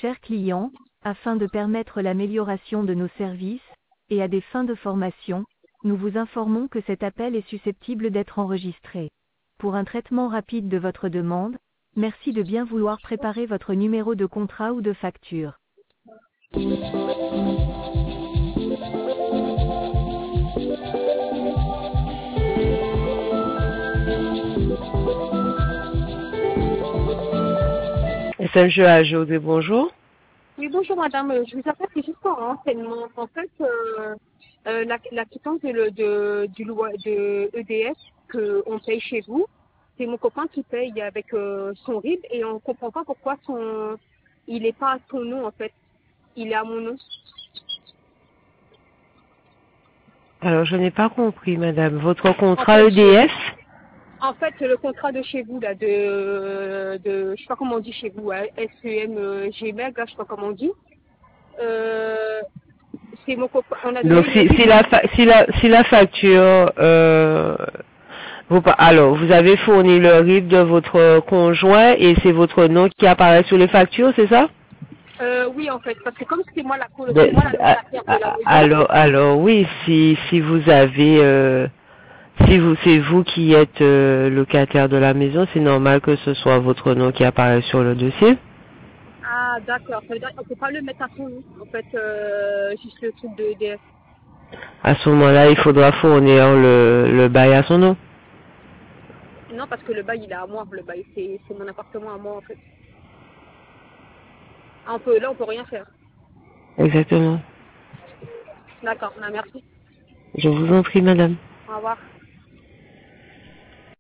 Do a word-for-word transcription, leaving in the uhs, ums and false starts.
chers clients, afin de permettre l'amélioration de nos services, et à des fins de formation, nous vous informons que cet appel est susceptible d'être enregistré. Pour un traitement rapide de votre demande, merci de bien vouloir préparer votre numéro de contrat ou de facture. F M G A José, bonjour. Oui, bonjour madame, Euh, je vous appelle c'est juste pour un renseignement. En fait, euh, euh, la, la quittance de, le- de, du loi de E D F qu'on paye chez vous, c'est mon copain qui paye avec euh, son R I B et on comprend pas pourquoi son il n'est pas à son nom en fait, il est à mon nom. Alors, je n'ai pas compris, madame. Votre En contrat fait, E D F? en fait le contrat de chez vous là, de, de je sais pas comment on dit chez vous, hein, S E M G M E G, là, je sais pas comment on dit. Euh, c'est mon copain, on a donné Donc, le si, R I B. si, la, fa- si, la, si la facture... Euh, vous, pa- alors, vous avez fourni le R I B de votre conjoint et c'est votre nom qui apparaît sur les factures, c'est ça? Euh, oui, en fait, parce que comme c'est moi la De- c'est moi la a- locataire de la a- maison. alors, alors, oui, si, si vous avez... Euh, si vous, c'est vous qui êtes euh, locataire de la maison, c'est normal que ce soit votre nom qui apparaît sur le dossier. Ah, d'accord. Ça veut dire qu'on peut pas le mettre à son nom, en fait, euh, juste le truc de E D F. À ce moment-là, il faudra fournir le, le bail à son nom. Non, parce que le bail, il est à moi. Le bail, c'est c'est mon appartement à moi, en fait. Ah, on peut, là, on peut rien faire. Exactement. D'accord, ah, merci. Je vous en prie, madame. Au revoir.